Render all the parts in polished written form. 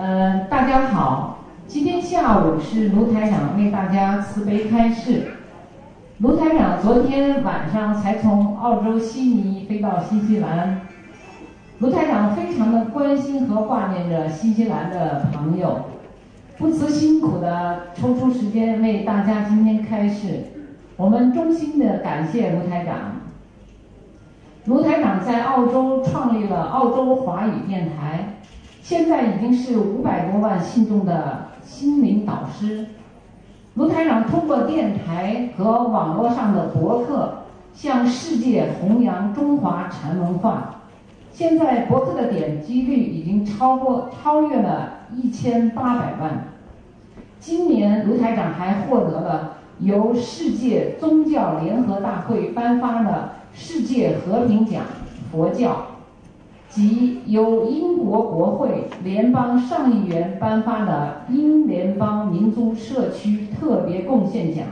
大家好，今天下午是卢台长为大家慈悲开示。卢台长昨天晚上才从澳洲悉尼飞到新西兰，卢台长非常的关心和挂念着新西兰的朋友，不辞辛苦的抽出时间为大家今天开示，我们衷心的感谢卢台长。卢台长在澳洲创立了澳洲华语电台，现在已经是500多万信众的心灵导师。卢台长通过电台和网络上的博客，向世界弘扬中华禅文化。现在博客的点击率已经超越了1800万。今年卢台长还获得了由世界宗教联合大会颁发的世界和平奖佛教，及由英国国会联邦上议员颁发的英联邦民族社区特别贡献奖。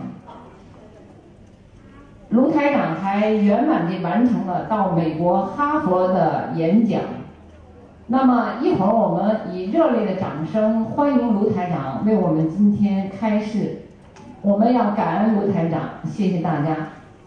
卢台长还圆满地完成了到美国哈佛的演讲。那么一会儿我们以热烈的掌声欢迎卢台长为我们今天开示。我们要感恩卢台长，谢谢大家。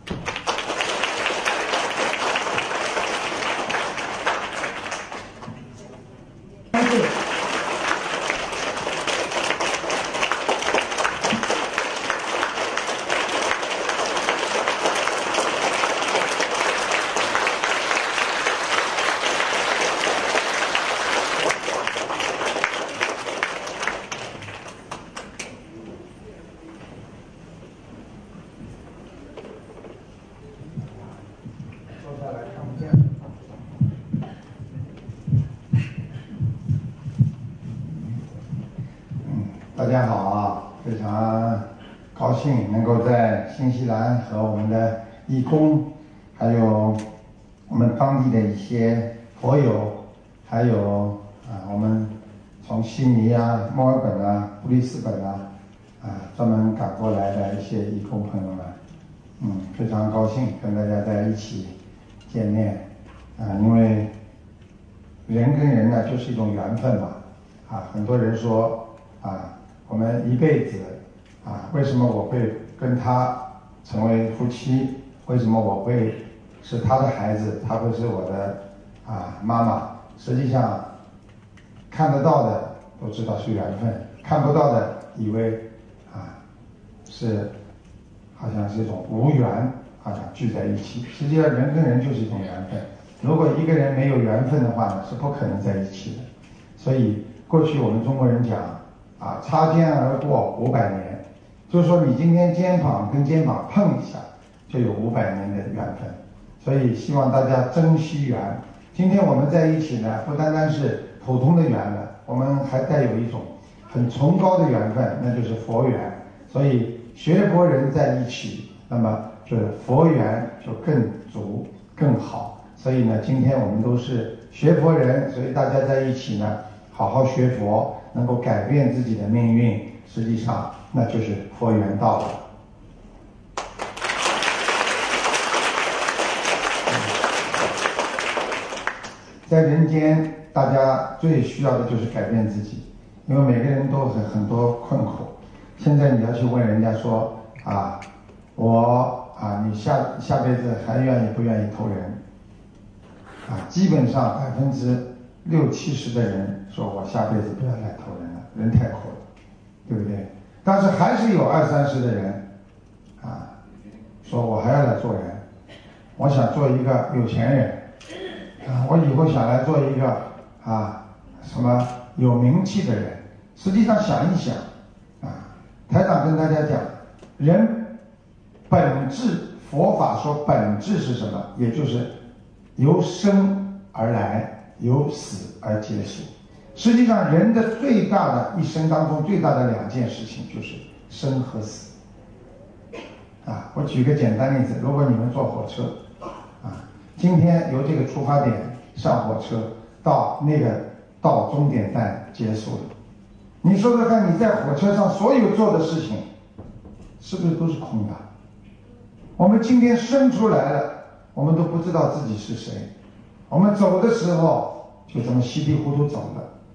大家好啊，非常高兴能够在新西兰和我们的义工，还有我们当地的一些佛友，还有我们从悉尼啊、墨尔本啊、布里斯本专门赶过来的一些义工朋友们，非常高兴跟大家在一起见面因为人跟人呢就是一种缘分嘛很多人说我们一辈子为什么我会跟他成为夫妻？为什么我会是他的孩子？他会是我的妈妈？实际上，看得到的都知道是缘分，看不到的以为是好像是一种无缘聚在一起。实际上，人跟人就是一种缘分。如果一个人没有缘分的话呢，是不可能在一起的。所以，过去我们中国人讲擦肩而过500年，就是说你今天肩膀跟肩膀碰一下，就有500年的缘分。所以希望大家珍惜缘。今天我们在一起呢，不单单是普通的缘了，我们还带有一种很崇高的缘分，那就是佛缘。所以学佛人在一起，那么这佛缘就更足更好。所以呢，今天我们都是学佛人，所以大家在一起呢，好好学佛，能够改变自己的命运，实际上那就是佛缘到了。在人间，大家最需要的就是改变自己，因为每个人都很多困苦。现在你要去问人家说你下辈子还愿意不愿意投人？基本上60%、70%的人说我下辈子不要来投人了，人太苦了，对不对？但是还是有20-30%的人说我还要来做人，我想做一个有钱人我以后想来做一个什么有名气的人。实际上想一想台长跟大家讲，人本质，佛法说本质是什么？也就是由生而来，由死而结束。实际上人的最大的一生当中最大的2件事情就是生和死我举个简单例子，如果你们坐火车今天由这个出发点上火车到终点站结束了，你说说看，你在火车上所有做的事情是不是都是空的？我们今天生出来了，我们都不知道自己是谁，我们走的时候就这么稀里糊涂走了，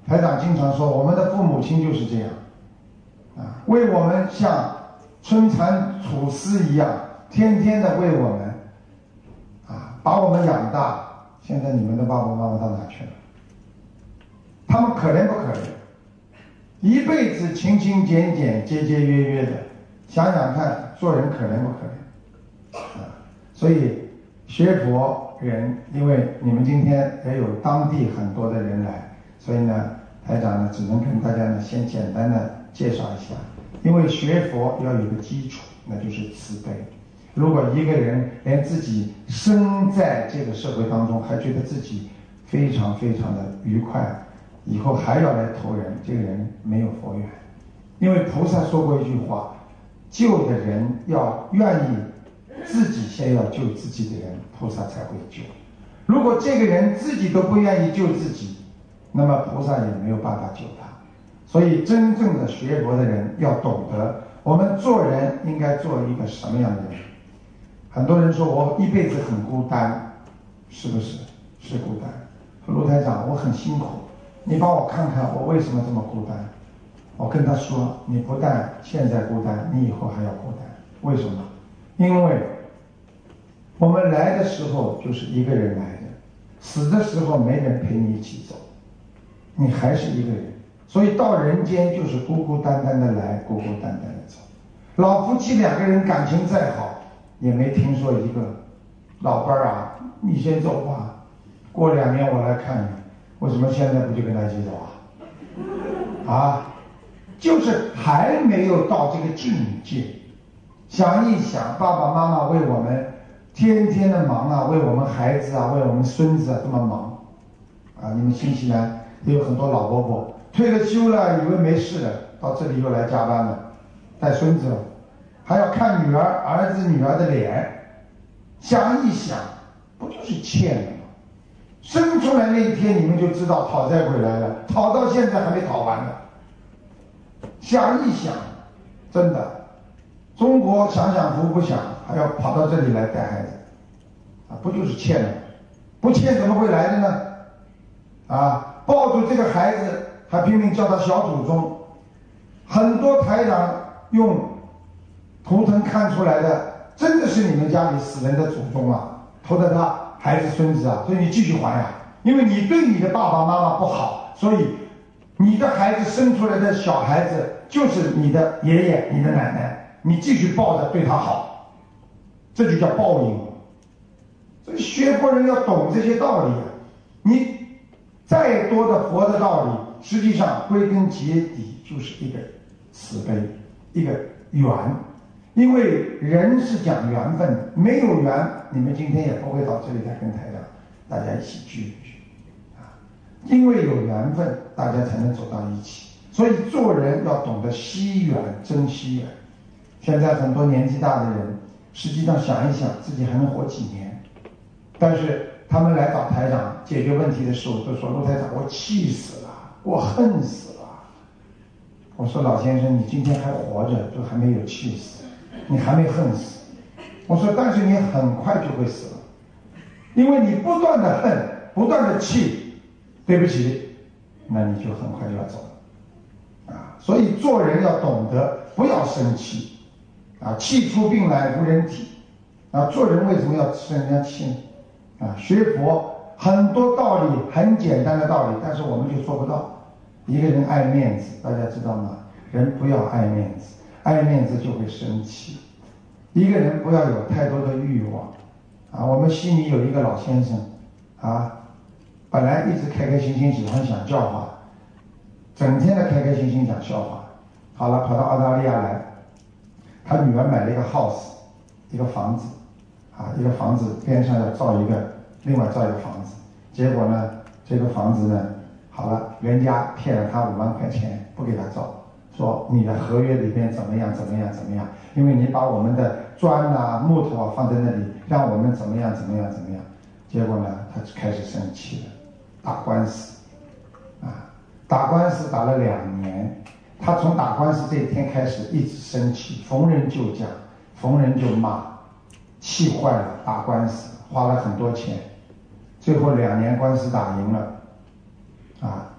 台长经常说，我们的父母亲就是这样，为我们像春蚕吐丝一样，天天的为我们，把我们养大。现在你们的爸爸妈妈到哪去了？他们可怜不可怜？一辈子勤勤俭俭、节节约约的，想想看，做人可怜不可怜？所以学佛人，因为你们今天也有当地很多的人来，所以呢，台长呢只能跟大家呢先简单的介绍一下。因为学佛要有个基础，那就是慈悲。如果一个人连自己生在这个社会当中还觉得自己非常非常的愉快，以后还要来投人，这个人没有佛缘。因为菩萨说过一句话，救的人要愿意自己先要救自己的人，菩萨才会救。如果这个人自己都不愿意救自己，那么菩萨也没有办法救他。所以真正的学佛的人要懂得，我们做人应该做一个什么样的人。很多人说我一辈子很孤单，是不是？是孤单。说卢台长，我很辛苦，你帮我看看我为什么这么孤单。我跟他说，你不但现在孤单，你以后还要孤单。为什么？因为我们来的时候就是一个人来的，死的时候没人陪你一起走，你还是一个人。所以到人间就是孤孤单单的来，孤孤单单的走。老夫妻两个人感情再好，也没听说一个老伴儿啊，你先走吧，过2年我来看你。为什么现在不就跟他一起走啊？就是还没有到这个境界。想一想，爸爸妈妈为我们天天的忙啊，为我们孩子啊，为我们孙子啊这么忙你们新西兰也有很多老伯伯退了休了，以为没事了，到这里又来加班了，带孙子了，还要看女儿、儿子、女儿的脸。想一想，不就是欠的吗？生出来那一天你们就知道讨债鬼来了，讨到现在还没讨完呢。想一想，真的，中国享享福不享，还要跑到这里来带孩子不就是欠的？不欠怎么会来的呢？抱住这个孩子还拼命叫他小祖宗。很多台长用图腾看出来的，真的是你们家里死人的祖宗投在他孩子孙子所以你继续还因为你对你的爸爸妈妈不好，所以你的孩子生出来的小孩子就是你的爷爷、你的奶奶，你继续抱着对他好，这就叫报应。所以学佛人要懂这些道理你再多的佛的道理，实际上归根结底就是一个慈悲，一个缘。因为人是讲缘分的，没有缘，你们今天也不会到这里来跟台长大家一起聚一聚因为有缘分，大家才能走到一起。所以做人要懂得惜缘，珍惜缘。现在很多年纪大的人，实际上想一想，自己还能活几年，但是他们来找台长解决问题的时候，都说卢台长，我气死了，我恨死了。我说老先生，你今天还活着，都还没有气死，你还没恨死。我说但是你很快就会死了，因为你不断的恨，不断的气，对不起，那你就很快就要走了所以做人要懂得不要生气气出病来无人体做人为什么要生人家气呢学佛很多道理很简单的道理，但是我们就做不到。一个人爱面子，大家知道吗？人不要爱面子，爱面子就会生气。一个人不要有太多的欲望我们悉尼有一个老先生本来一直开开心心喜欢讲笑话，整天的开开心心讲笑话，好了跑到澳大利亚来，他女儿买了一个 house， 一个房子一个房子边上要另外造一个房子，结果呢这个房子呢好了，人家骗了他5万块钱不给他造，说你的合约里边怎么样，因为你把我们的砖木头放在那里，让我们怎么样，结果呢他开始生气了，打官司打官司打了2年。他从打官司这一天开始一直生气，逢人就讲，逢人就骂，气坏了，打官司花了很多钱，最后2年官司打赢了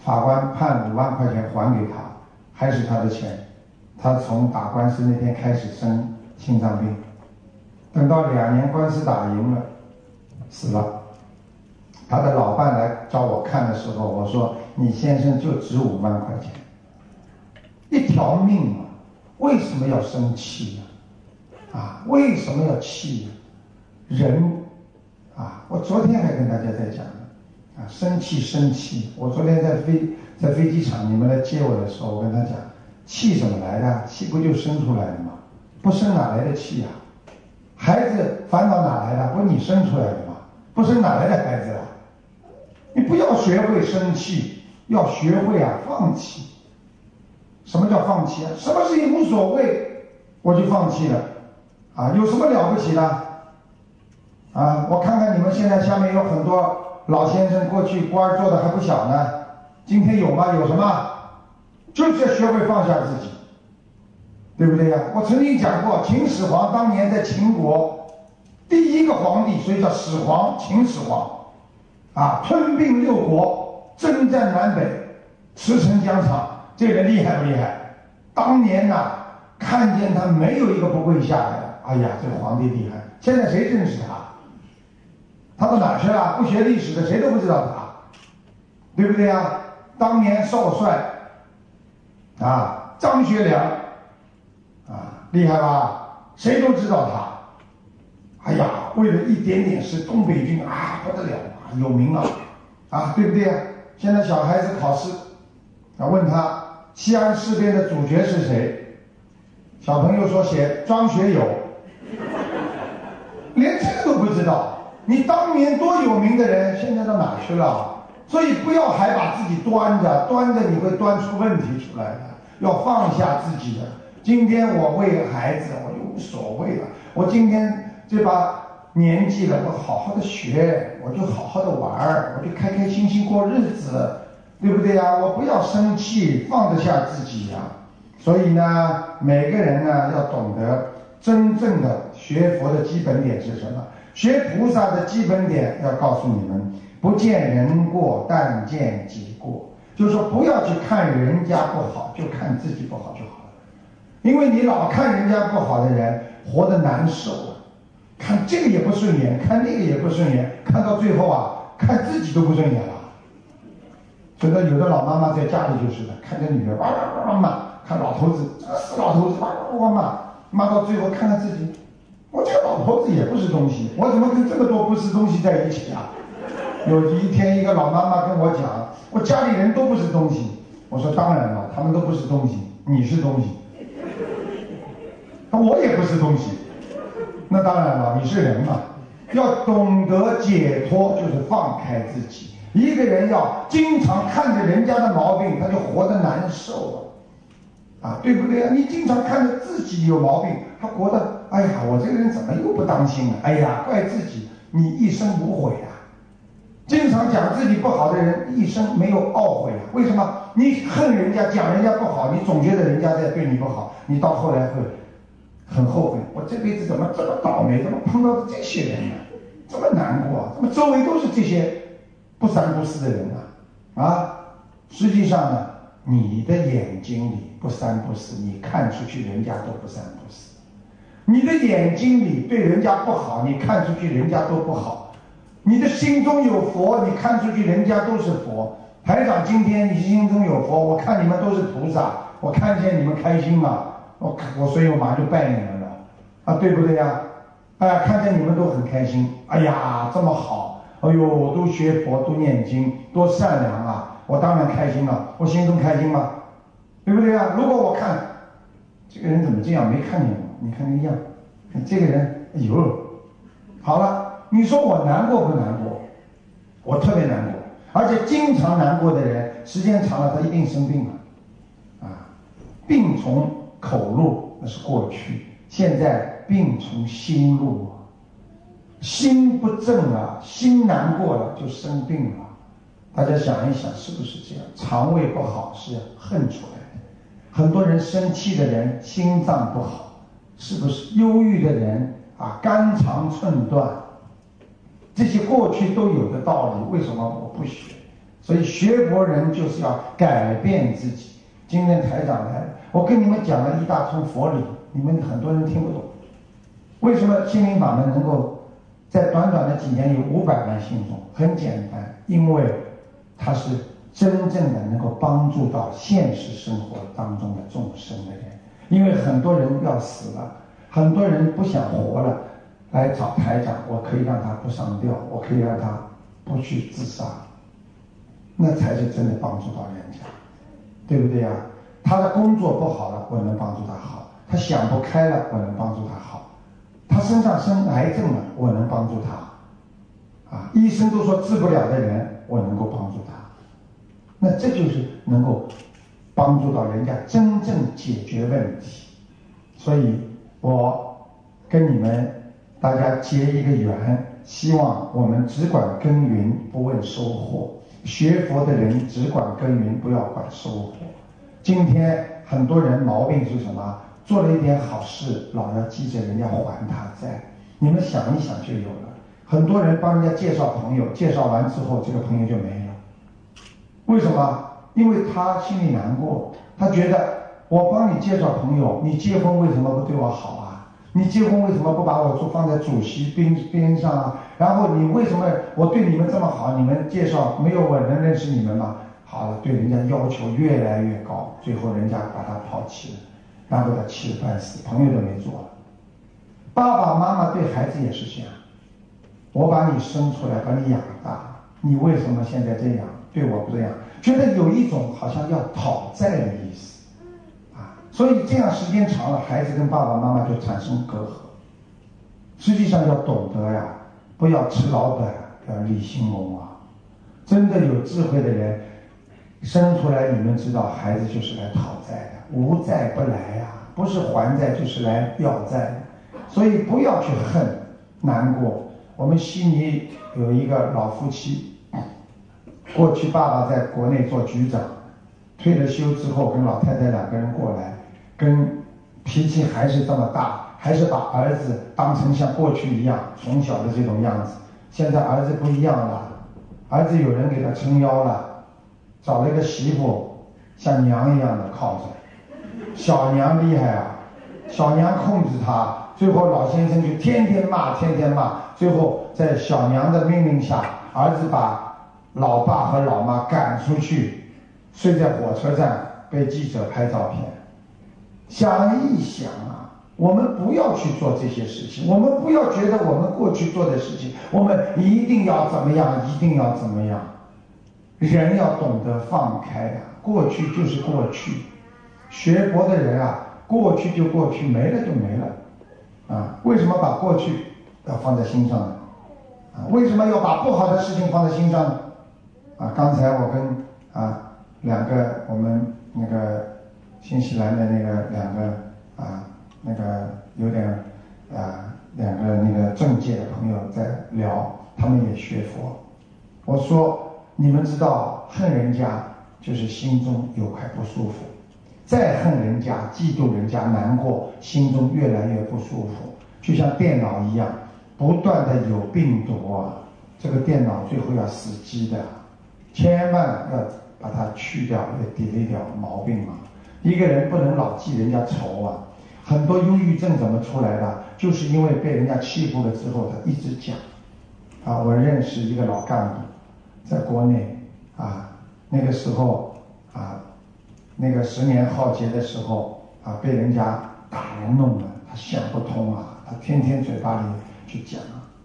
法官判5万块钱还给他，还是他的钱。他从打官司那天开始生心脏病，等到2年官司打赢了，死了。他的老伴来找我看的时候，我说你先生就值5万块钱，一条命啊，为什么要生气啊？为什么要气人啊？我昨天还跟大家在讲呢，生气。我昨天在飞机场，你们来接我的时候，我跟他讲，气怎么来的？气不就生出来的吗？不生哪来的气啊？孩子烦恼哪来的？不你生出来的吗？不生哪来的孩子啊？你不要学会生气，要学会放弃。什么叫放弃啊？什么事情无所谓，我就放弃了有什么了不起的我看看你们现在下面有很多老先生，过去官做的还不小呢，今天有吗？有什么？就是要学会放下自己，对不对呀？我曾经讲过，秦始皇当年在秦国第一个皇帝，所以叫始皇，秦始皇吞并6国，征战南北，驰骋疆场，这人厉害不厉害？当年看见他没有一个不跪下来的。哎呀，这个皇帝厉害！现在谁认识他？他到哪去了？不学历史的谁都不知道他，对不对呀？当年少帅张学良厉害吧？谁都知道他。哎呀，为了一点点事，东北军不得了有名对不对呀？现在小孩子考试问他西安事变的主角是谁，小朋友说写庄学友，连这个都不知道。你当年多有名的人，现在到哪去了？所以不要还把自己端着你会端出问题出来的，要放下自己的。今天我为了孩子我就无所谓了，我今天这把年纪了，我好好的学，我就好好的玩，我就开开心心过日子，对不对呀？我不要生气，放得下自己呀。所以呢，每个人呢要懂得真正的学佛的基本点是什么？学菩萨的基本点要告诉你们，不见人过，但见己过。就是说，不要去看人家不好，就看自己不好就好了。因为你老看人家不好的人，活得难受看这个也不顺眼，看那个也不顺眼，看到最后看自己都不顺眼了。所以有的老妈妈在家里就是的，看着女儿哇哇哇骂，看老头子这个死老头子哇哇哇骂到最后看看自己，我这个老头子也不是东西，我怎么跟这么多不是东西在一起有一天一个老妈妈跟我讲，我家里人都不是东西。我说当然了，他们都不是东西，你是东西。我也不是东西，那当然了，你是人嘛。要懂得解脱，就是放开自己。一个人要经常看着人家的毛病，他就活得难受对不对你经常看着自己有毛病，他活得哎呀，我这个人怎么又不当心哎呀，怪自己，你一生无悔经常讲自己不好的人，一生没有懊悔为什么？你恨人家，讲人家不好，你总觉得人家在对你不好，你到后来会很后悔，我这辈子怎么这么倒霉，怎么碰到这些人呢？这么难过怎么周围都是这些不三不四的人实际上呢，你的眼睛里不三不四，你看出去人家都不三不四。你的眼睛里对人家不好，你看出去人家都不好。你的心中有佛，你看出去人家都是佛。台长，今天你心中有佛，我看你们都是菩萨，我看见你们开心嘛，所以我马上就拜你们了对不对呀？看见你们都很开心，哎呀这么好，哎呦都学佛都念经多善良我当然开心了，我心中开心吗？对不对呀？如果我看这个人怎么这样，没看见我，你看那样，这个人哎呦好了，你说我难过不难过？我特别难过，而且经常难过的人，时间长了他一定生病了病从口入那是过去，现在病从心入心不正心难过了就生病了。大家想一想是不是这样？肠胃不好是恨出来的，很多人生气的人心脏不好，是不是？忧郁的人肝肠寸断，这些过去都有的道理，为什么我不学？ 所以学佛人就是要改变自己。今天台长来了，我跟你们讲了一大串佛理，你们很多人听不懂。为什么心灵法门能够在短短的几年有500万信众？很简单，因为它是真正的能够帮助到现实生活当中的众生的人。因为很多人要死了，很多人不想活了，来找台长，我可以让他不上吊，我可以让他不去自杀，那才是真的帮助到人家，对不对呀？他的工作不好了，我能帮助他好；他想不开了，我能帮助他好；他身上生癌症了，我能帮助他。医生都说治不了的人，我能够帮助他。那这就是能够帮助到人家真正解决问题。所以我跟你们大家结一个缘，希望我们只管耕耘，不问收获。学佛的人只管耕耘，不要管收获。今天很多人毛病是什么？做了一点好事，老要记着人家还他债。你们想一想就有了。很多人帮人家介绍朋友，介绍完之后这个朋友就没了。为什么？因为他心里难过，他觉得我帮你介绍朋友，你结婚为什么不对我好啊？你结婚为什么不把我放在主席边上啊？然后你为什么我对你们这么好，你们介绍没有我能认识你们吗？好了，对人家要求越来越高，最后人家把他抛弃了，然后他气得半死，朋友都没做了。爸爸妈妈对孩子也是这样，我把你生出来，把你养大，你为什么现在这样对我不这样？觉得有一种好像要讨债的意思所以这样时间长了，孩子跟爸爸妈妈就产生隔阂。实际上要懂得呀，不要吃老本，要立兴隆啊！真的有智慧的人生出来，你们知道，孩子就是来讨债的，无债不来呀，不是还债就是来要债的。所以不要去恨难过。我们悉尼有一个老夫妻，过去爸爸在国内做局长，退了休之后跟老太太2个人过来，跟脾气还是这么大，还是把儿子当成像过去一样从小的这种样子。现在儿子不一样了，儿子有人给他撑腰了，找了一个媳妇像娘一样的靠着。小娘厉害啊，小娘控制他，最后老先生就天天骂，最后在小娘的命令下，儿子把老爸和老妈赶出去，睡在火车站，被记者拍照片。想一想我们不要去做这些事情，我们不要觉得我们过去做的事情，我们一定要怎么样，一定要怎么样。人要懂得放开过去就是过去。学佛的人过去就过去，没了就没了为什么把过去要放在心上呢？为什么要把不好的事情放在心上呢？刚才我跟2个我们那个新西兰的那个2个那个有点2个那个政界的朋友在聊，他们也学佛。我说你们知道恨人家就是心中有块不舒服，再恨人家嫉妒人家难过，心中越来越不舒服，就像电脑一样，不断的有病毒这个电脑最后要死机的，千万要把它去掉，要delete掉毛病一个人不能老记人家仇很多忧郁症怎么出来的？就是因为被人家欺负了之后，他一直讲我认识一个老干部，在国内那个时候那个10年浩劫的时候被人家打人弄了，他想不通他天天嘴巴里去讲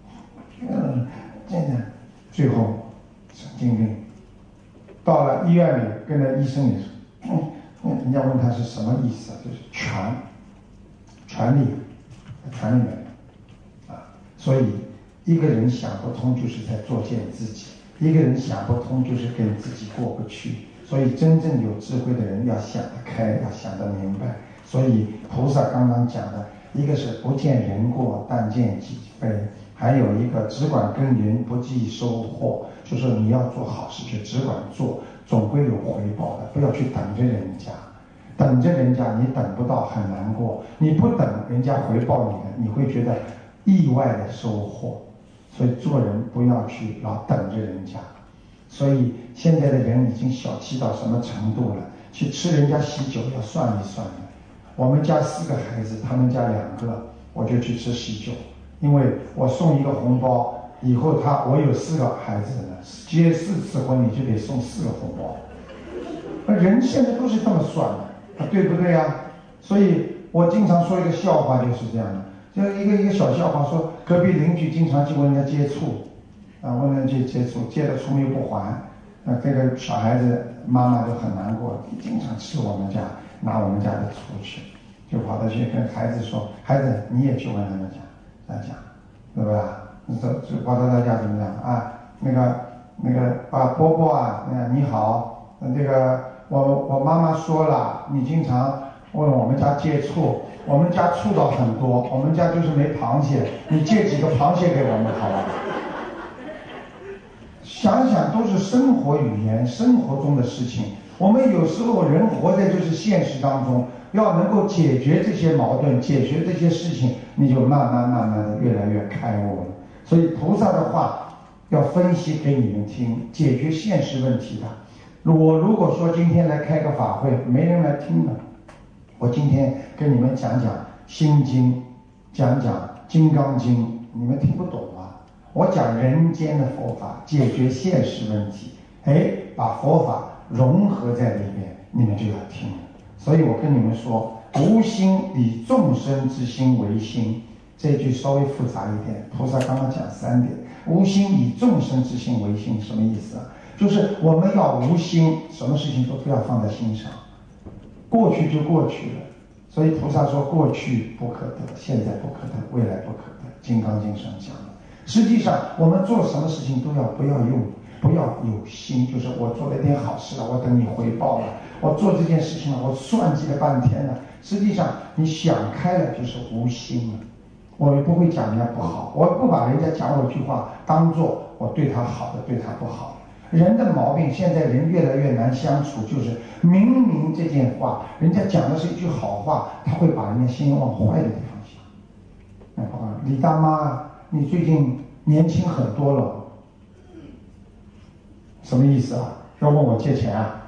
真的最后神经病，到了医院里跟着医生也说人家问他是什么意思就是权力没了所以一个人想不通就是在作践自己，一个人想不通就是跟自己过不去。所以真正有智慧的人要想得开，要想得明白。所以菩萨刚刚讲的，一个是不见人过，但见己非，还有一个只管耕耘，不计收获，就是你要做好事就只管做，总归有回报的，不要去等着人家。等着人家你等不到，很难过。你不等人家回报你的，你会觉得意外的收获。所以做人不要去老等着人家。 所以现在的人已经小气到什么程度了？去吃人家喜酒要算一算的。我们家4个孩子，他们家2个，我就去吃喜酒，因为我送一个红包，以后我有4个孩子呢，结4次婚你就得送4个红包。人现在都是这么算的，对不对啊？所以我经常说一个笑话，就是这样的，就一个小笑话，说隔壁邻居经常去问人家借醋，问人家借醋，借了醋又不还，这个小孩子妈妈就很难过，经常吃我们家，拿我们家的醋吃，就跑到去跟孩子说，孩子你也去问他们家，这样讲，对吧？就跑到他家怎么讲啊？那个波波啊，你好，这个我妈妈说了，你经常问我们家借醋，我们家醋倒很多，我们家就是没螃蟹，你借几个螃蟹给我们好吧？想想都是生活语言，生活中的事情。我们有时候人活在就是现实当中，要能够解决这些矛盾，解决这些事情，你就慢慢的越来越开悟了。所以菩萨的话要分析给你们听，解决现实问题的。我如果说今天来开个法会，没人来听的，我今天跟你们讲讲心经，讲讲金刚经，你们听不懂啊。我讲人间的佛法，解决现实问题，把佛法融合在里面，你们就要听了。所以我跟你们说，无心以众生之心为心，这句稍微复杂一点，菩萨刚刚讲3点，无心以众生之心为心，什么意思啊？就是我们要无心，什么事情都不要放在心上，过去就过去了。所以菩萨说过去不可得，现在不可得，未来不可得，金刚经上讲了。实际上我们做什么事情都不要有心，就是我做了一点好事了，我等你回报了，我做这件事情了，我算计了半天了。实际上你想开了就是无心了。我也不会讲人家不好，我不把人家讲我一句话当做我对他好的，对他不好。人的毛病，现在人越来越难相处，就是明明这件话人家讲的是一句好话，他会把人家心往坏的地方想。李大妈，你最近年轻很多了，什么意思啊？要问我借钱啊？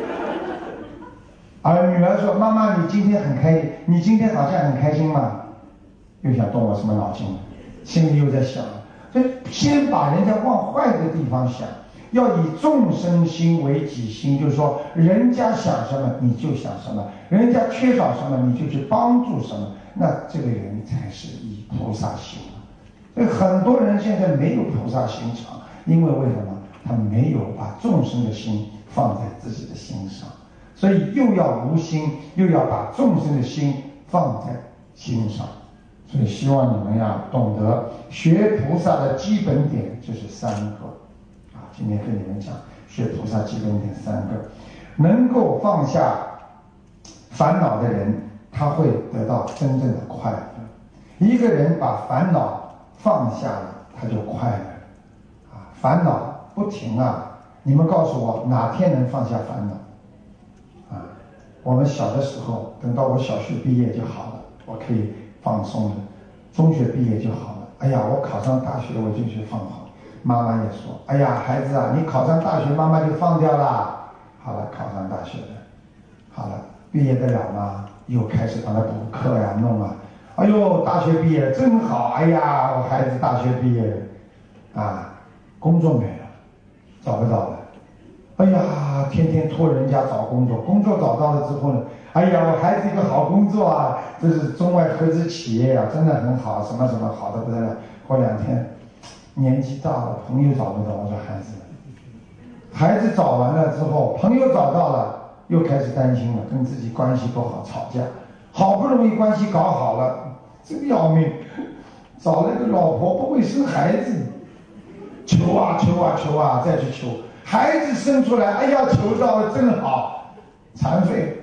女儿说，妈妈你今天很开心，你今天好像很开心嘛，又想动我什么脑筋，心里又在想，所以先把人家往坏的地方想，要以众生心为己心，就是说人家想什么你就想什么，人家缺少什么你就去帮助什么，那这个人才是以菩萨心。所以很多人现在没有菩萨心肠，因为为什么？他没有把众生的心放在自己的心上，所以又要无心，又要把众生的心放在心上。所以希望你们要懂得学菩萨的基本点就是3个今天跟你们讲学菩萨基本点3个，能够放下烦恼的人，他会得到真正的快乐。一个人把烦恼放下了，他就快乐烦恼不停你们告诉我哪天能放下烦恼我们小的时候，等到我小学毕业就好了，我可以放松了，中学毕业就好了。哎呀，我考上大学我就去放好。妈妈也说，哎呀，孩子你考上大学妈妈就放掉了。好了，考上大学了，好了，毕业得了吗？又开始帮他补课呀，弄哎呦，大学毕业了真好，哎呀，我孩子大学毕业了工作没了，找不到了。哎呀，天天托人家找工作，工作找到了之后呢，哎呀，我孩子一个好工作这是中外合资企业真的很好，什么什么好的不得了。过2天年纪大了，朋友找不到，我说孩子找完了之后，朋友找到了，又开始担心了，跟自己关系不好，吵架，好不容易关系搞好了，这个要命，找了个老婆不会生孩子，求再去求，孩子生出来，哎呀，求到了真好，残废。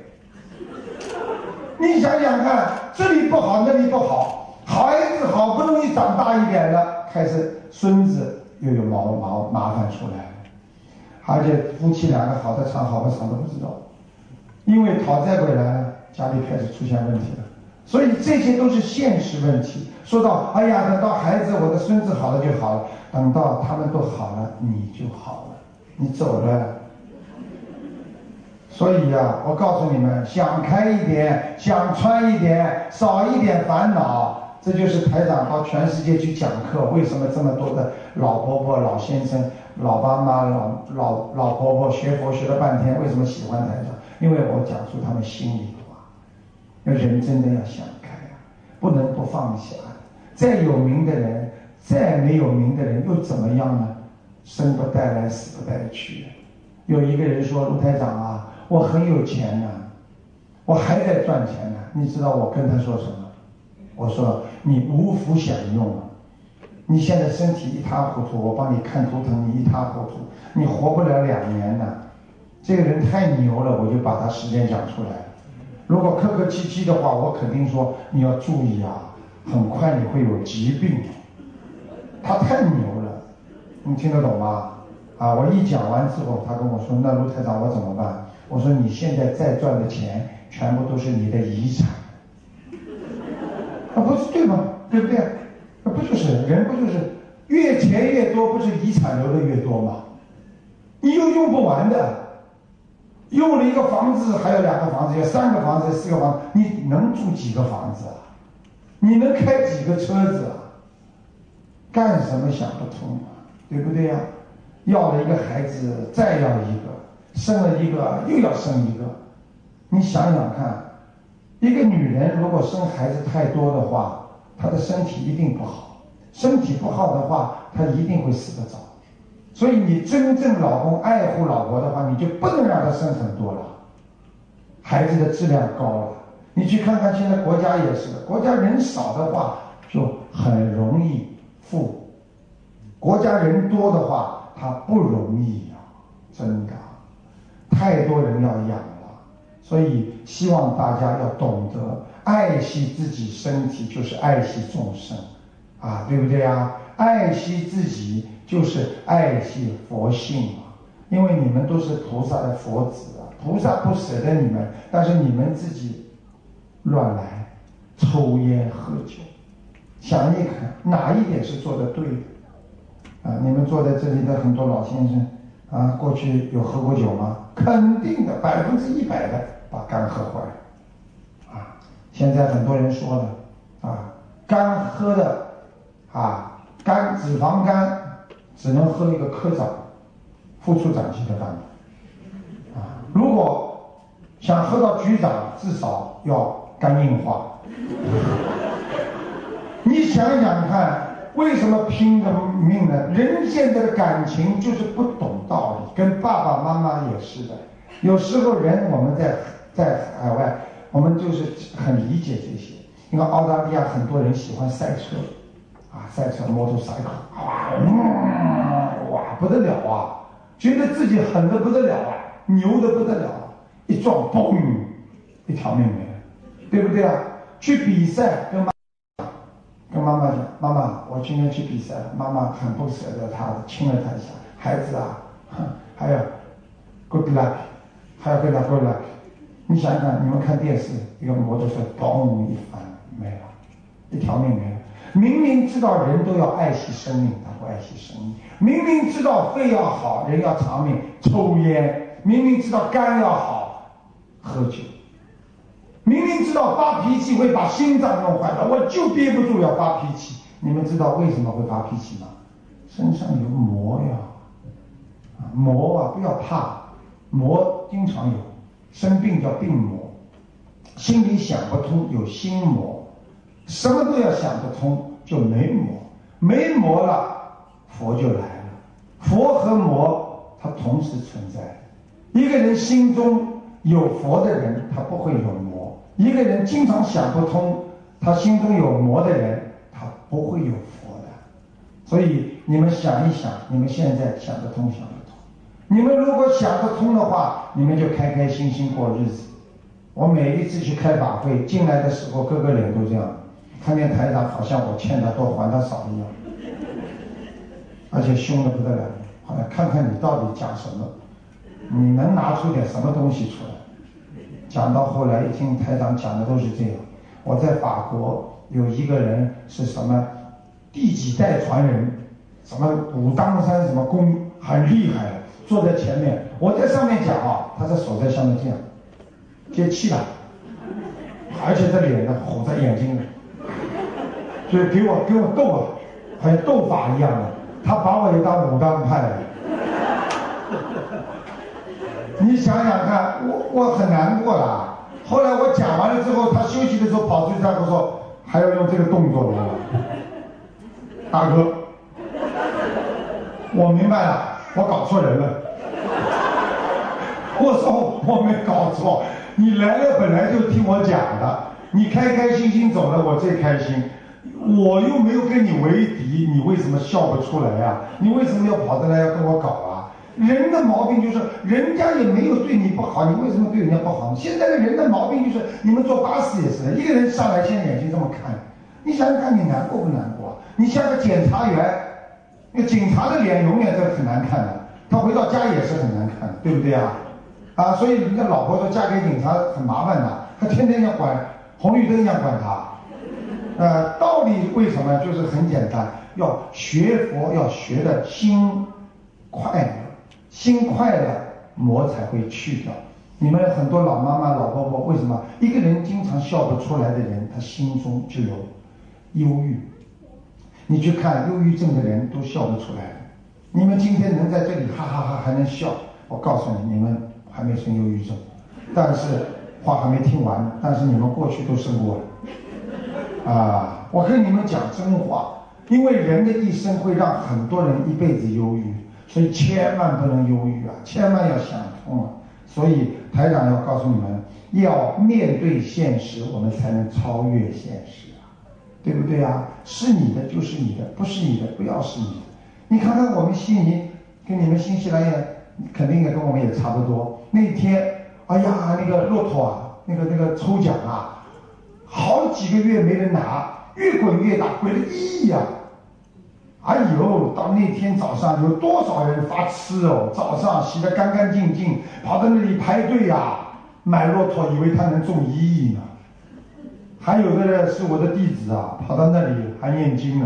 你想想看，这里不好那里不好，孩子好不容易长大一点了，开始孙子又有麻烦出来了，而且夫妻2个好的长好不长都不知道，因为讨债鬼来了，家里开始出现问题了。所以这些都是现实问题。说到哎呀，等到孩子我的孙子好了就好了，等到他们都好了，你就好了。 你走了。所以呀，我告诉你们，想开一点，想穿一点，少一点烦恼。这就是台长到全世界去讲课，为什么这么多的老婆婆、老先生、老爸妈、老婆婆学佛学了半天，为什么喜欢台长？因为我讲出他们心里的话。人真的要想开啊，不能不放下。再有名的人，再没有名的人又怎么样呢？生不带来，死不带去。有一个人说：“卢台长啊，我很有钱呢，我还在赚钱呢。”你知道我跟他说什么？我说：“你无福享用啊！你现在身体一塌糊涂，我帮你看图腾，你一塌糊涂，你活不了2年呢。”这个人太牛了，我就把他时间讲出来。如果客客气气的话，我肯定说你要注意啊，很快你会有疾病。他太牛了，你听得懂吗？啊，我一讲完之后，他跟我说：“那卢台长我怎么办？”我说：“你现在再赚的钱，全部都是你的遗产。”啊，不是对吗？对不对？不就是人不就是越钱越多，不是遗产留的越多吗？你又用不完的，用了一个房子，还有2个房子，有3个房子，4个房子，你能住几个房子啊？你能开几个车子啊？干什么想不通啊？对不对呀？要了一个孩子，再要一个，生了一个又要生一个，你想想看，一个女人如果生孩子太多的话，她的身体一定不好，身体不好的话，她一定会死得早。所以你真正老公爱护老婆的话，你就不能让她生很多了，孩子的质量高了。你去看看现在国家也是，国家人少的话就很容易富，国家人多的话他不容易呀，真的，太多人要养了。所以希望大家要懂得爱惜自己身体，就是爱惜众生啊，对不对啊？爱惜自己就是爱惜佛性啊，因为你们都是菩萨的佛子啊，菩萨不舍得你们，但是你们自己乱来，抽烟喝酒，想一看哪一点是做得对的啊？你们坐在这里的很多老先生啊，过去有喝过酒吗？肯定的，100%的把肝喝坏了啊！现在很多人说了啊，肝喝的啊，脂肪肝只能喝一个科长、副处长级的饭啊，如果想喝到局长，至少要肝硬化。你想想看，为什么拼个命呢？人现在的感情就是不懂道理，跟爸爸妈妈也是的。有时候人我们在海外，我们就是很理解这些。你看澳大利亚很多人喜欢赛车，啊，赛车摩托赛克，哇，不得了啊！觉得自己狠得不得了啊，牛得不得了啊，一撞，嘣，一条命没了，对不对啊？去比赛跟妈妈讲，妈妈，我今天去比赛了，妈妈很不舍得他，亲了他一下，孩子啊，还有 good luck， 还要跟他 good luck。你想想看，你们看电视，一个摩托车嘣一翻没了，一条命没了。明明知道人都要爱惜生命，他不爱惜生命；明明知道肺要好，人要长命，抽烟；明明知道肝要好，喝酒；明明知道发脾气会把心脏弄坏了，我就憋不住要发脾气。你们知道为什么会发脾气吗？身上有魔呀！魔啊，不要怕，魔经常有，生病叫病魔，心里想不通有心魔，什么都要想得通就没魔，没魔了佛就来了。佛和魔它同时存在，一个人心中有佛的人他不会有魔，一个人经常想不通他心中有魔的人他不会有佛的。所以你们想一想，你们现在想得通想得通，你们如果想得通的话，你们就开开心心过日子。我每一次去开法会进来的时候，各个脸都这样，看见台长好像我欠他多还他少一样，而且凶得不得了，好像看看你到底讲什么，你能拿出点什么东西出来。讲到后来一听台长讲的都是这样。我在法国有一个人是什么第几代传人，什么武当山什么宫很厉害， 坐在前面，我在上面讲啊，他的手在下面这样接气了，而且在脸上吼在眼睛里，所以给我斗了，好像斗法一样的，他把我也当武当派了。你想想看，我很难过了。后来我讲完了之后，他休息的时候跑出去，他跟我说还要用这个动作吗？大哥，我明白了，我搞错人了。我说我没搞错，你来了本来就听我讲的，你开开心心走了，我最开心。我又没有跟你为敌，你为什么笑不出来呀？你为什么要跑过来要跟我搞啊？人的毛病就是，人家也没有对你不好，你为什么对人家不好？现在的人的毛病就是，你们坐巴士也是，一个人上来，现在眼睛这么看，你想想看，你难过不难过？你像个检察员，那警察的脸永远是很难看的，他回到家也是很难看的，对不对啊？啊，所以人家老婆说嫁给警察很麻烦的，他天天要管红绿灯，要管他。道理为什么？就是很简单，要学佛，要学的心快乐，心快乐，魔才会去掉。你们很多老妈妈、老婆婆，为什么一个人经常笑不出来的人，他心中就有忧郁？你去看忧郁症的人都笑不出来。你们今天能在这里哈哈哈还能笑，我告诉你，你们还没生忧郁症，但是话还没听完，但是你们过去都生过了。我跟你们讲真话，因为人的一生会让很多人一辈子忧郁，所以千万不能忧郁啊，千万要想通啊。所以台长要告诉你们，要面对现实，我们才能超越现实啊，对不对啊？是你的就是你的，不是你的不要是你的。你看看我们悉尼跟你们新西兰也肯定也跟我们也差不多。那天，哎呀，那个骆驼啊，那个抽奖啊。好几个月没人拿，越滚越大，滚了1亿呀！哎呦，到那天早上有多少人发痴哦！早上洗得干干净净，跑到那里排队呀，买骆驼，以为他能中1亿呢。还有的人是我的弟子啊，跑到那里还念经呢，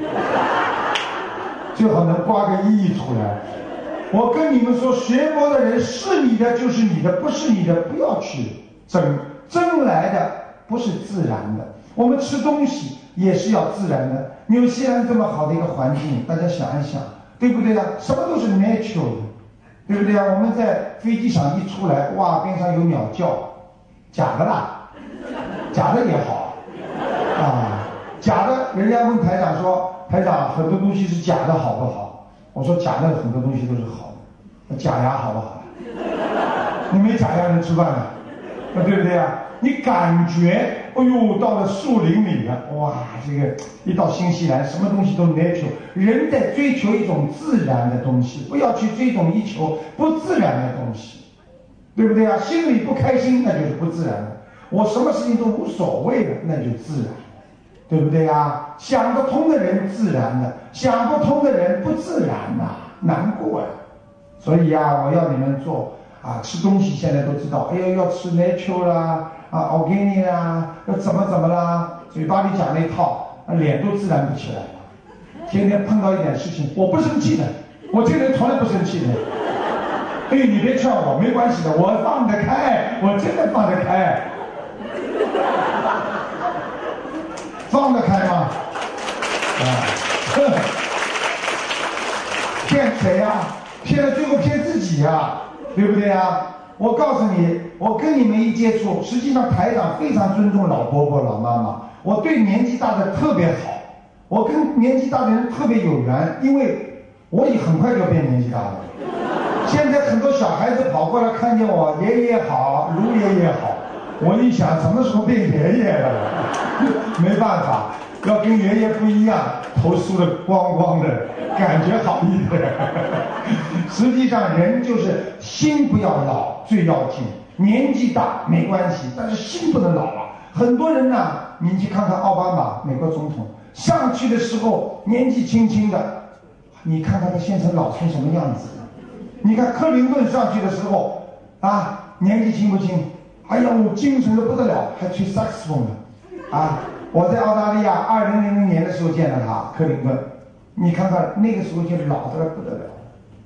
最好能刮个1亿出来。我跟你们说，学佛的人是你的就是你的，不是你的不要去争，争来的不是自然的。我们吃东西也是要自然的。纽西兰这么好的一个环境，大家想一想，对不对啊？什么都是 natural 的，对不对啊？我们在飞机上一出来，哇，边上有鸟叫，假的啦，假的也好啊，假的。人家问台长说，台长很多东西是假的好不好？我说假的很多东西都是好的，假牙好不好？你没假牙能吃饭的，对不对啊？你感觉，哎呦，到了树林里了，哇，这个一到新西兰，什么东西都 natural。人在追求一种自然的东西，不要去追求一求不自然的东西，对不对啊？心里不开心，那就是不自然的。我什么事情都无所谓的，那就自然，对不对啊？想得通的人自然的，想不通的人不自然呐，难过呀。所以呀，我要你们做吃东西现在都知道，哎呦，要吃 natural 啦。organic 啦，要怎么啦，嘴巴里讲那套，脸都自然不起来了。天天碰到一点事情，我不生气的，我这个人从来不生气的。哎，你别劝我，没关系的，我放得开，我真的放得开。放得开吗？骗谁呀？骗了最后骗自己呀，对不对呀？我告诉你，我跟你们一接触，实际上台长非常尊重老伯伯、老妈妈，我对年纪大的特别好，我跟年纪大的人特别有缘，因为我也很快就变年纪大了。现在很多小孩子跑过来看见我，爷爷好，卢爷爷好，我一想什么时候变爷爷了？没办法，要跟爷爷不一样，头梳得光光的，感觉好一点。实际上人就是心不要老最要紧，年纪大没关系，但是心不能老啊。很多人呢，你去看看奥巴马美国总统上去的时候年纪轻轻的，你看看他现在老成什么样子。你看克林顿上去的时候年纪轻不轻，哎呦精神的不得了，还吹萨克斯风呢我在澳大利亚2000年的时候见了他，克林顿，你看看那个时候就老得不得了，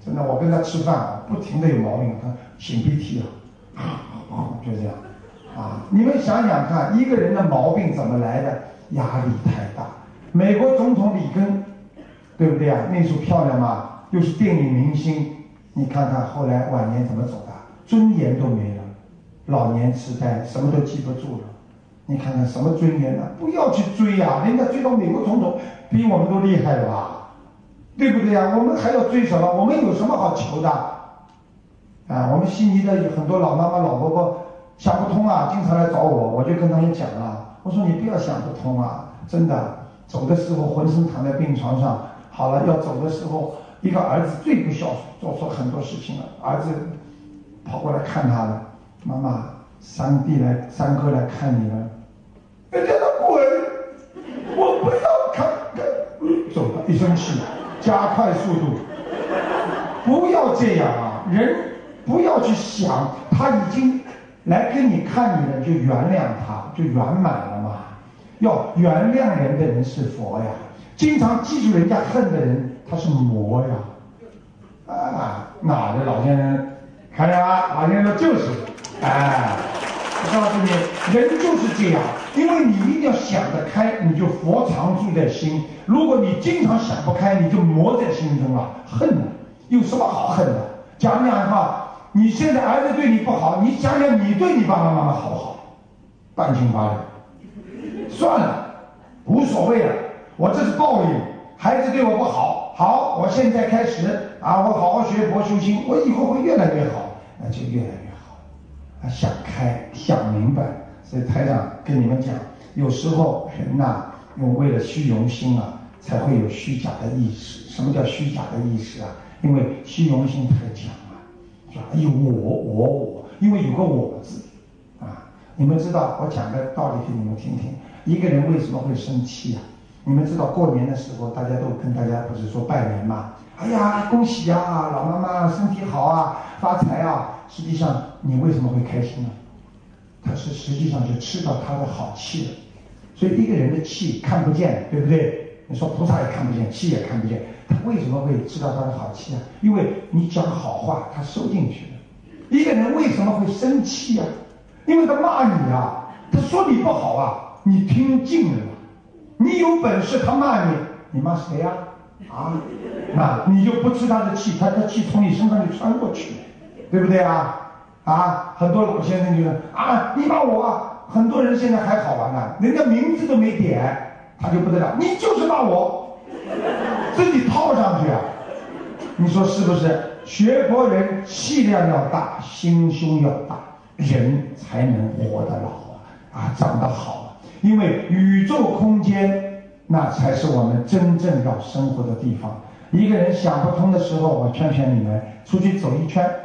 真的，我跟他吃饭啊，不停的有毛病，他擤鼻涕就这样啊。你们想想看，一个人的毛病怎么来的？压力太大。美国总统里根，对不对啊？那时候漂亮嘛，又是电影明星，你看看后来晚年怎么走的，尊严都没了，老年痴呆，什么都记不住了。你看看什么尊严呢？不要去追啊，人家追到美国总统比我们都厉害了吧？对不对呀？我们还要追什么？我们有什么好求的？啊，我们悉尼的有很多老妈妈、老伯伯想不通啊，经常来找我，我就跟他们讲啊，我说你不要想不通啊，真的，走的时候浑身躺在病床上，好了，要走的时候，一个儿子最不孝顺，做错很多事情了，儿子跑过来看他了，妈妈，三哥来看你了，人家都滚，我不要看，走了，一生气。加快速度，不要这样啊！人不要去想，他已经来跟你看你了，就原谅他，就圆满了嘛。要原谅人的人是佛呀，经常记住人家恨的人，他是魔呀。啊，哪个老先生？看见吗？老先生说就是，我告诉你，人就是这样，因为你一定要想得开，你就佛常住在心。如果你经常想不开，你就魔在心中了，恨了，有什么好恨的？讲两句话，你现在儿子对你不好，你想想你对你爸爸妈妈好不好？半斤八两，算了，无所谓了，我这是报应，孩子对我不好，好，我现在开始啊，我好好学佛修心，我以后会越来越好，那就越来越好。想开，想明白，所以台长跟你们讲，有时候人呐，为了虚荣心啊，才会有虚假的意识。什么叫虚假的意识啊？因为虚荣心太强了，是吧？有我，因为有个我字啊。你们知道，我讲个道理给你们听听。一个人为什么会生气啊？你们知道过年的时候，大家都跟大家不是说拜年嘛？哎呀，恭喜啊，老妈妈身体好啊，发财啊。实际上，你为什么会开心呢？他是实际上就吃到他的好气了。所以一个人的气看不见，对不对？你说菩萨也看不见，气也看不见，他为什么会知道他的好气啊？因为你讲好话，他收进去了。一个人为什么会生气啊？因为他骂你啊，他说你不好啊，你听进了。你有本事他骂你，你骂谁呀？那你就不吃他的气，他的气从你身上就穿过去了，对不对啊？很多老先生就说你骂我啊。很多人现在还好玩呢，人家名字都没点，他就不得了，你就是骂我，自己套上去啊。你说是不是？学佛人气量要大，心胸要大，人才能活得老长得好。因为宇宙空间那才是我们真正要生活的地方。一个人想不通的时候，我劝劝你们出去走一圈。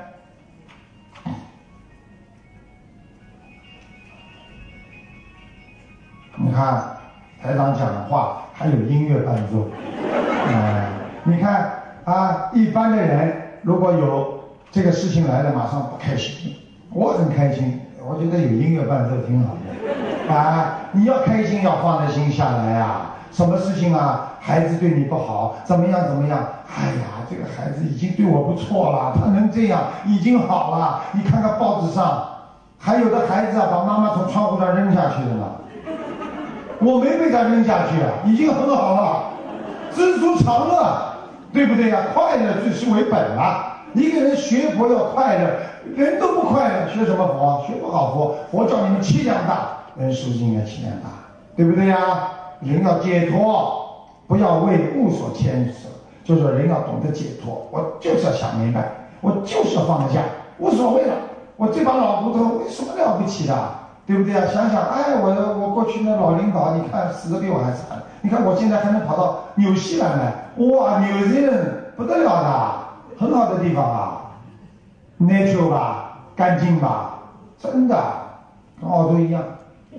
你看台长讲的话还有音乐伴奏，你看一般的人如果有这个事情来了，马上不开心。我很开心，我觉得有音乐伴奏挺好的你要开心，要放在心下来啊。什么事情啊？孩子对你不好，怎么样？哎呀，这个孩子已经对我不错了，他能这样已经好了。你看看报纸上，还有的孩子把妈妈从窗户上扔下去的呢。我没被他扔下去已经很好了，知足常乐，对不对呀？快乐最是为本了。一个人学佛要快乐，人都不快乐，学什么佛？学不好佛，佛叫你们气量大，人是不是应该气量大？对不对呀？人要解脱，不要为物所牵扯，就是说人要懂得解脱。我就是要想明白，我就是要放下，无所谓了。我这把老骨头有什么了不起的？对不对啊？想想，我过去那老领导，你看死得比我还惨。你看我现在还能跑到纽西兰来，哇，纽西兰不得了的，很好的地方natural 吧，干净吧，真的，跟澳洲一样。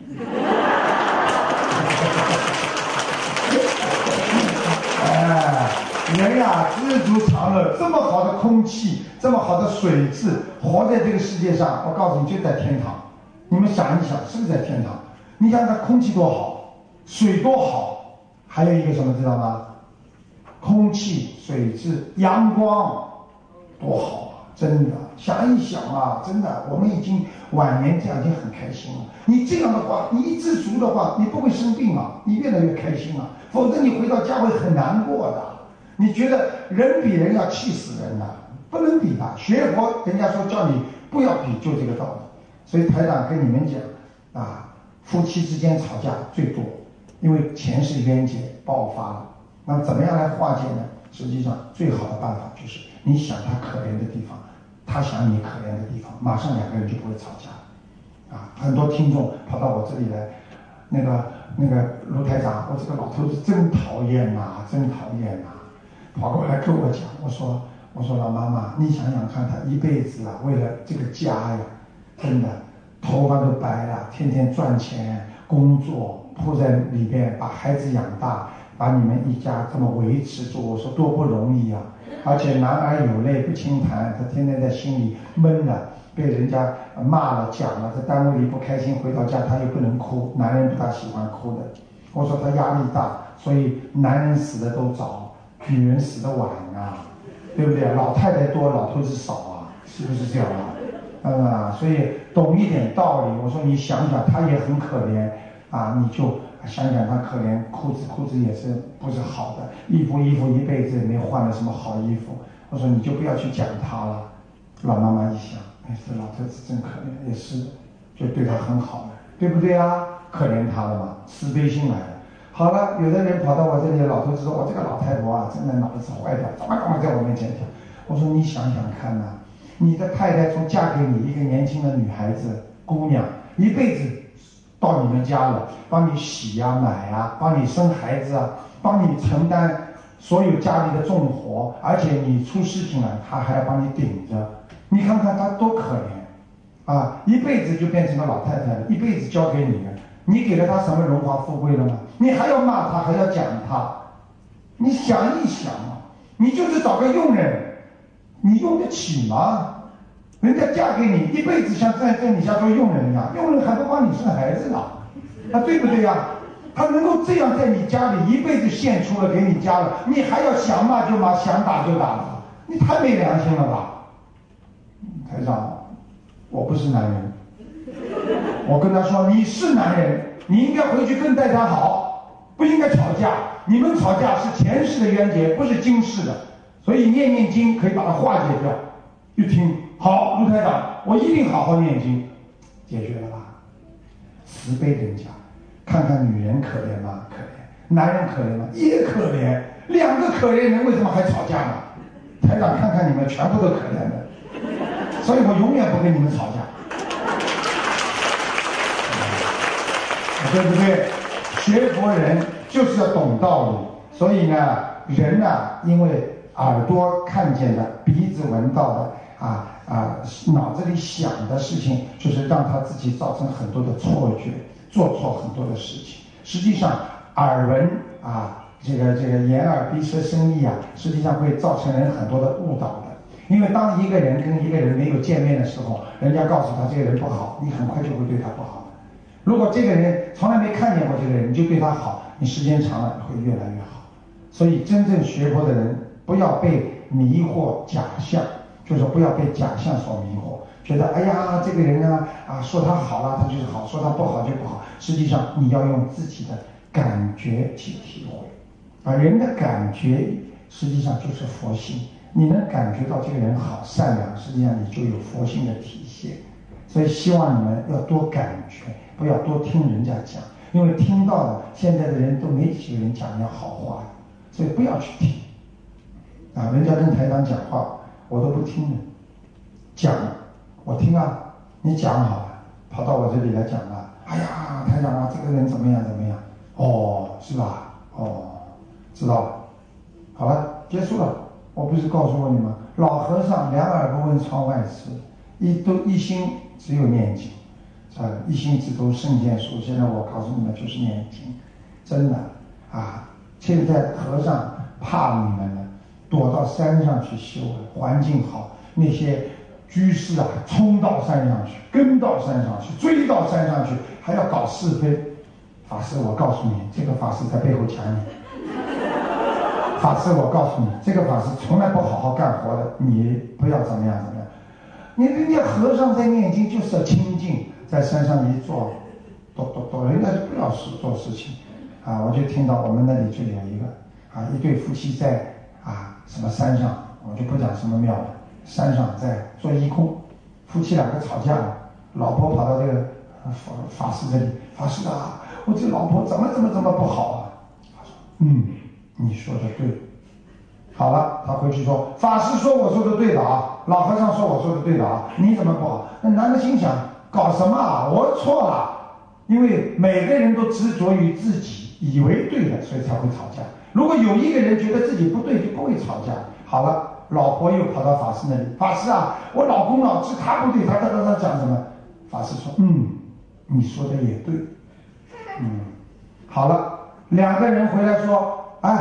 人呀，知足常乐，这么好的空气，这么好的水质，活在这个世界上，我告诉你，就在天堂。你们想一想，是不是在天堂？你看它空气多好，水多好，还有一个什么知道吗？空气、水质、阳光， 多好啊！真的，想一想啊，真的，我们已经晚年这样已经很开心了。你这样的话，你一知足的话，你不会生病啊，你越来越开心啊。否则你回到家会很难过的。你觉得人比人要气死人的，不能比的。学佛，人家说叫你不要比，就这个道理。所以台长跟你们讲啊，夫妻之间吵架最多，因为前世冤结爆发了。那么怎么样来化解呢？实际上最好的办法就是你想他可怜的地方，他想你可怜的地方，马上两个人就不会吵架了。啊，很多听众跑到我这里来，那个卢台长，我这个老头子真讨厌呐，真讨厌呐，跑过来跟我讲，我说老妈妈，你想想看，他一辈子啊，为了这个家呀，真的头发都白了，天天赚钱工作，扑在里边把孩子养大，把你们一家这么维持住，我说多不容易啊！而且男儿有泪不轻弹，他天天在心里闷了，被人家骂了讲了，在单位里不开心，回到家他又不能哭，男人不大喜欢哭的。我说他压力大，所以男人死的都早，女人死的晚啊，对不对？老太太多，老头子少啊，是不是这样啊？所以懂一点道理。我说你想想，他也很可怜啊，你就想想他可怜，裤子也是不是好的，衣服一辈子也没换了什么好衣服。我说你就不要去讲他了。老妈妈一想，哎，这老头子真可怜，也是，就对他很好了，对不对啊？可怜他了嘛，慈悲心来了。好了，有的人跑到我这里，老头子说，我这个老太婆啊，真的脑子坏掉，怎么在我面前讲？我说你想想看呐，你的太太从嫁给你一个年轻的女孩子姑娘，一辈子到你们家了，帮你洗呀、买呀，帮你生孩子啊，帮你承担所有家里的重活，而且你出事情了，她还要帮你顶着。你看看她多可怜啊！一辈子就变成个老太太了，一辈子交给你了，你给了她什么荣华富贵了吗？你还要骂她，还要讲她，你想一想啊，你就是找个佣人，你用得起吗？人家嫁给你一辈子像在你家做佣人一样，佣人还不帮你生孩子呢，对不对呀？他能够这样在你家里一辈子献出了给你家了，你还要想骂就骂，想打就打了，你太没良心了吧？台长，我不是男人，我跟他说你是男人，你应该回去跟大家好，不应该吵架，你们吵架是前世的冤结，不是今世的，所以念经可以把它化解掉。一听好，卢台长，我一定好好念经，解决了吧？慈悲人家，看看女人可怜吗？可怜。男人可怜吗？也可怜。两个可怜人为什么还吵架呢？台长看看你们全部都可怜的，所以我永远不跟你们吵架，对不对？学佛人就是要懂道理，所以呢，人呢，因为耳朵看见的，鼻子闻到的，脑子里想的事情，就是让他自己造成很多的错觉，做错很多的事情。实际上，耳闻这个眼耳鼻舌身意实际上会造成人很多的误导的。因为当一个人跟一个人没有见面的时候，人家告诉他这个人不好，你很快就会对他不好。如果这个人从来没看见过这个人，你就对他好，你时间长了会越来越好。所以真正学佛的人，不要被迷惑假象，就是不要被假象所迷惑，觉得哎呀这个人说他好了他就是好，说他不好就不好。实际上你要用自己的感觉去体会，人的感觉实际上就是佛性。你能感觉到这个人好善良，实际上你就有佛性的体现。所以希望你们要多感觉，不要多听人家讲，因为听到的现在的人都没几个人讲人家好话，所以不要去听人家跟台长讲话我都不听的，讲我听你讲好了，跑到我这里来讲哎呀台长这个人怎么样怎么样，是吧，知道了，好了，结束了。我不是告诉过你吗？老和尚两耳不闻窗外事，一心只有念经，一心只读圣贤书。现在我告诉你们，就是念经，真的现在和尚怕你们了，躲到山上去修了，环境好，那些居士冲到山上去，跟到山上去，追到山上去，还要搞是非。法师，我告诉你，这个法师在背后讲你。 法师，我告诉你，这个法师从来不好好干活的，你不要怎么样怎么样。人家和尚在念经就是要清静，在山上一坐，人家就不要做事情啊！我就听到我们那里就有一个一对夫妻在什么山上，我就不讲什么庙了，山上在做义工，夫妻两个吵架了，老婆跑到这个法师这里，法师啊，我这老婆怎么不好啊？他说你说的对。好了，他回去说，法师说我说的对的啊，老和尚说我说的对的啊，你怎么不好？那男的心想，搞什么啊？我错了，因为每个人都执着于自己以为对的，所以才会吵架。如果有一个人觉得自己不对，就不会吵架。好了，老婆又跑到法师那里，法师啊，我老公老是他不对，他讲什么？法师说，你说的也对，好了，两个人回来说，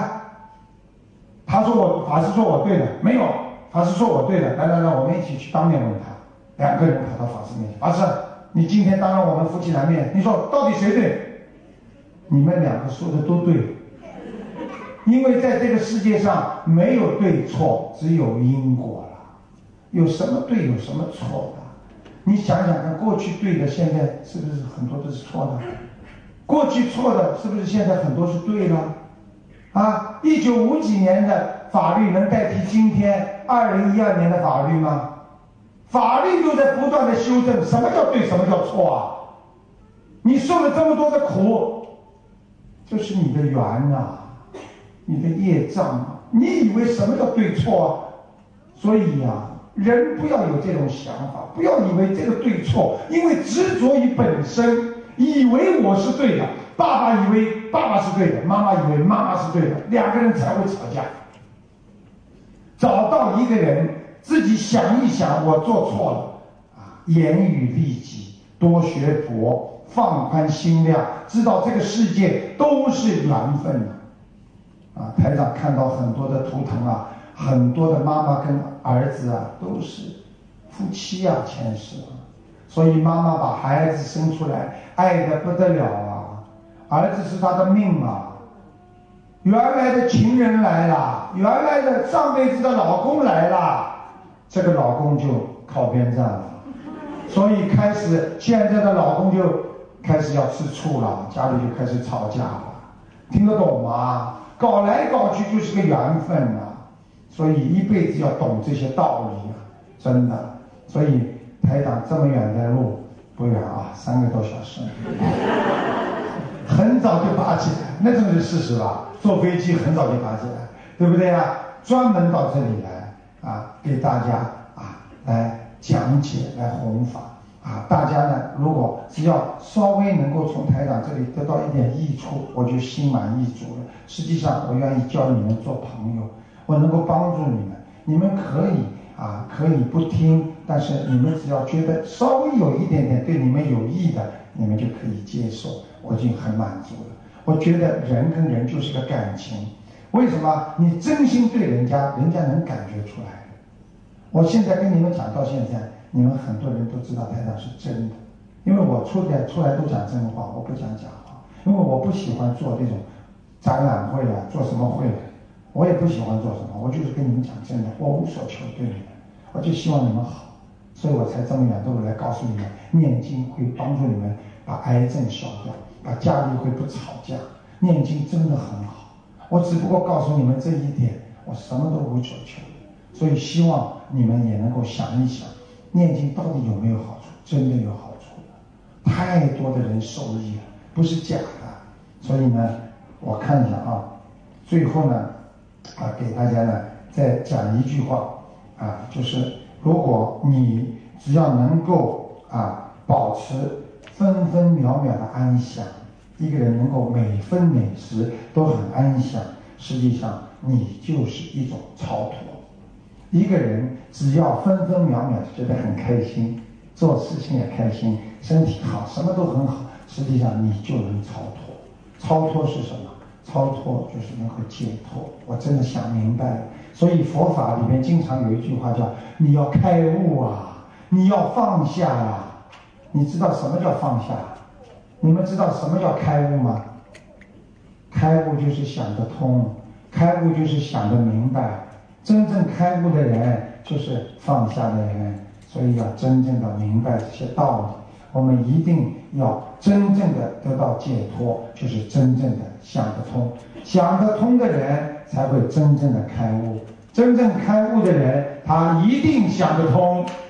法师说我对了，没有，法师说我对了，来，我们一起去当面问他。两个人跑到法师面前，法师，你今天当着我们夫妻两面，你说到底谁对？你们两个说的都对，因为在这个世界上没有对错，只有因果了。有什么对，有什么错的？你想想看，过去对的，现在是不是很多都是错的？过去错的，是不是现在很多是对了？1950几年的法律能代替今天2012年的法律吗？法律都在不断的修正，什么叫对，什么叫错啊？你受了这么多的苦，这是你的缘你的业障你以为什么叫对错啊？所以人不要有这种想法，不要以为这个对错，因为执着于本身，以为我是对的，爸爸以为爸爸是对的，妈妈以为妈妈是对的，两个人才会吵架。找到一个人自己想一想，我做错了严于律己，多学佛，放宽心量，知道这个世界都是缘分台长看到很多的图腾很多的妈妈跟儿子都是夫妻前世所以妈妈把孩子生出来爱得不得了儿子是他的命原来的情人来了，原来的上辈子的老公来了，这个老公就靠边站了，所以现在的老公就开始要吃醋了，家里就开始吵架了，听得懂吗？搞来搞去就是个缘分所以一辈子要懂这些道理真的。所以台长这么远的路不远3个多小时，很早就拔起来，那真是事实吧？坐飞机很早就拔起来，对不对专门到这里来给大家来讲解，来弘法大家呢，如果只要稍微能够从台长这里得到一点益处，我就心满意足了。实际上，我愿意教你们做朋友，我能够帮助你们，你们可以不听，但是你们只要觉得稍微有一点点对你们有益的，你们就可以接受，我已经很满足了。我觉得人跟人就是个感情，为什么？你真心对人家，人家能感觉出来。我现在跟你们讲到现在，你们很多人都知道台长是真的，因为我出来都讲真话，我不讲假话，因为我不喜欢做这种展览会做什么会我也不喜欢做什么，我就是跟你们讲真的，我无所求对你们，我就希望你们好，所以我才这么远的路来告诉你们，念经会帮助你们把癌症消掉，把家里会不吵架，念经真的很好。我只不过告诉你们这一点，我什么都无所求，所以希望你们也能够想一想，念经到底有没有好处？真的有好处的，太多的人受益了，不是假的。所以呢，我看一下最后呢给大家呢再讲一句话就是如果你只要能够保持分分秒秒的安详，一个人能够每分每时都很安详，实际上你就是一种超脱。一个人只要分分秒秒觉得很开心，做事情也开心，身体好，什么都很好，实际上你就能超脱。超脱是什么？超脱就是能够解脱。我真的想明白了，所以佛法里面经常有一句话叫你要开悟你要放下你知道什么叫放下？你们知道什么叫开悟吗？开悟就是想得通， 开悟就是想得明白，真正开悟的人就是放下的人，所以要真正的明白这些道理。我们一定要真正的得到解脱，就是真正的想得通。想得通的人才会真正的开悟，真正开悟的人他一定想得通。